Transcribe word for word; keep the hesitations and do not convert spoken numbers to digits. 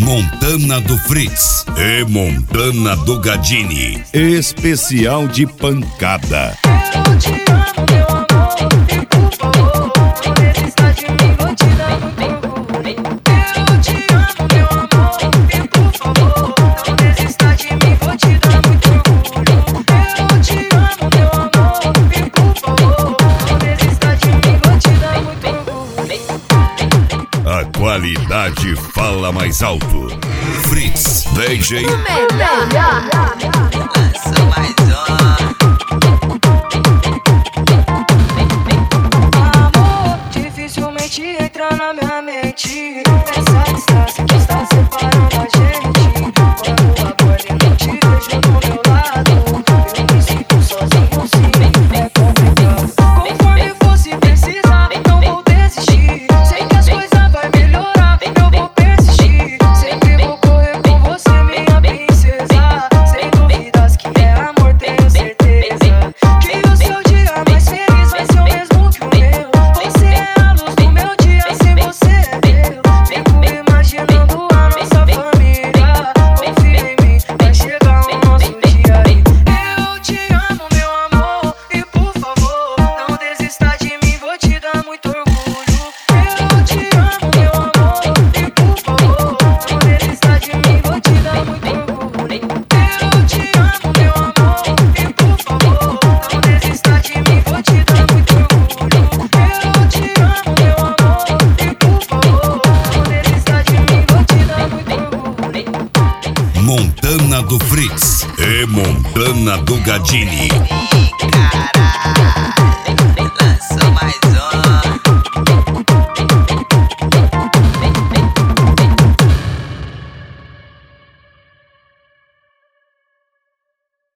Montana do Fritz e Montana do Gadini. Especial de pancada. Eu te amo, meu amor, e por favor, não desista de mim, vou te dar muito orgulho. Eu te amo, meu amor, e por favor, não desista de mim, vou te dar muito orgulho. Eu te amo, meu amor, e por favor, não desista de mim, vou te dar muito orgulho. A qualidade fala mais alto. Fritz, D J. Lança mais uma. Amor, dificilmente entra na minha mente essa distância que está separando a gente. Quando acordo e não te vejo do meu lado, eu me sinto sozinho, sim, é complicado. Conforme fosse precisar, não vou desistir. Sei que as coisas vai melhorar, eu vou persistir. Sempre vou correr com você, minha princesa. Sem dúvidas que é amor, tenho certeza. Que o seu dia mais feliz vai ser o mesmo que o meu. Você é a luz do meu dia, sem você é meu. Fico imaginando a nossa família. Confia em mim, vai chegar o nosso dia aí. Eu te amo, meu amor, e por favor, não desista de mim, vou te dar muito orgulho. Eu te amo, meu amor, e por favor, não desista de mim, vou te dar muito orgulho. Eu te amo, meu amor, e por favor, não desista de mim, vou te dar muito orgulho. Eu te amo, meu amor, e por favor, não desista de mim, vou te dar muito orgulho. Montana do Fritz e Montana do Gadini.